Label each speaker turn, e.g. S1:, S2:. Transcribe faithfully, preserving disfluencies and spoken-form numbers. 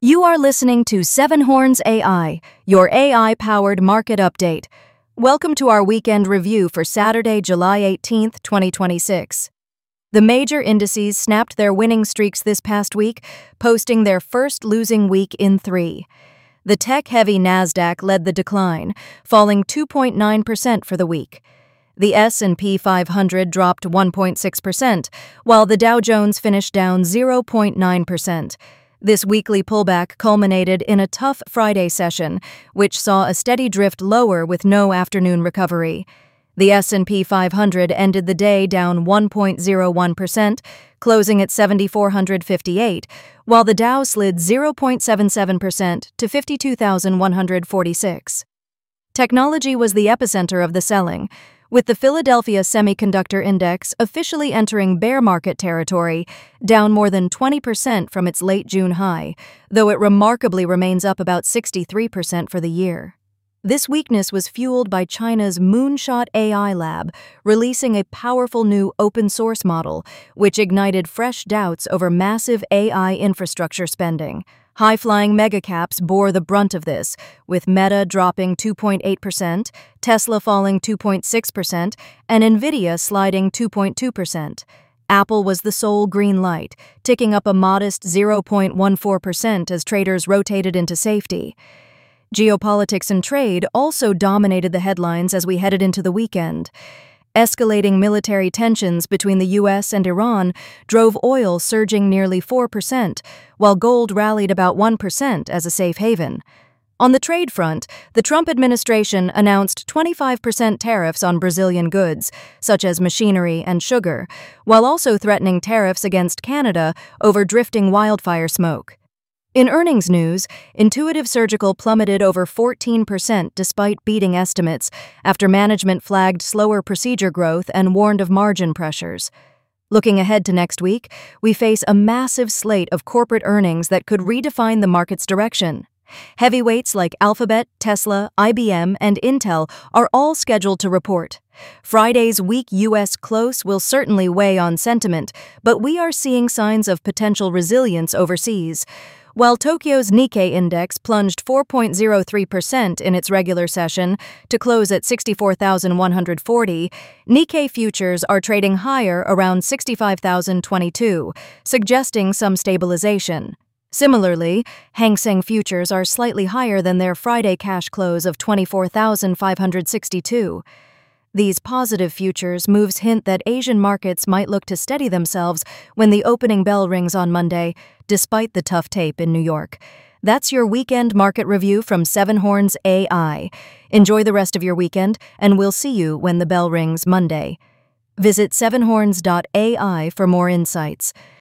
S1: You are listening to Seven Horns A I, your A I-powered market update. Welcome to our weekend review for Saturday, July eighteenth, twenty twenty-six. The major indices snapped their winning streaks this past week, posting their first losing week in three. The tech-heavy NASDAQ led the decline, falling two point nine percent for the week. The S and P five hundred dropped one point six percent, while the Dow Jones finished down zero point nine percent. This weekly pullback culminated in a tough Friday session, which saw a steady drift lower with no afternoon recovery. The S and P five hundred ended the day down one point zero one percent, closing at seven thousand four hundred fifty-eight, while the Dow slid zero point seven seven percent to fifty-two thousand one hundred forty-six. Technology was the epicenter of the selling, with the Philadelphia Semiconductor Index officially entering bear market territory, down more than twenty percent from its late June high, though it remarkably remains up about sixty-three percent for the year. This weakness was fueled by China's Moonshot A I lab releasing a powerful new open-source model, which ignited fresh doubts over massive A I infrastructure spending. High-flying megacaps bore the brunt of this, with Meta dropping two point eight percent, Tesla falling two point six percent, and Nvidia sliding two point two percent. Apple was the sole green light, ticking up a modest zero point one four percent as traders rotated into safety. Geopolitics and trade also dominated the headlines as we headed into the weekend. Escalating military tensions between the U S and Iran drove oil surging nearly four percent, while gold rallied about one percent as a safe haven. On the trade front, the Trump administration announced twenty-five percent tariffs on Brazilian goods, such as machinery and sugar, while also threatening tariffs against Canada over drifting wildfire smoke. In earnings news, Intuitive Surgical plummeted over fourteen percent despite beating estimates after management flagged slower procedure growth and warned of margin pressures. Looking ahead to next week, we face a massive slate of corporate earnings that could redefine the market's direction. Heavyweights like Alphabet, Tesla, I B M, and Intel are all scheduled to report. Friday's weak U S close will certainly weigh on sentiment, but we are seeing signs of potential resilience overseas. While Tokyo's Nikkei index plunged four point zero three percent in its regular session to close at sixty-four thousand one hundred forty, Nikkei futures are trading higher around sixty-five thousand twenty-two, suggesting some stabilization. Similarly, Hang Seng futures are slightly higher than their Friday cash close of twenty-four thousand five hundred sixty-two. These positive futures moves hint that Asian markets might look to steady themselves when the opening bell rings on Monday, despite the tough tape in New York. That's your weekend market review from Seven Horns A I. Enjoy the rest of your weekend, and we'll see you when the bell rings Monday. Visit seven horns dot A I for more insights.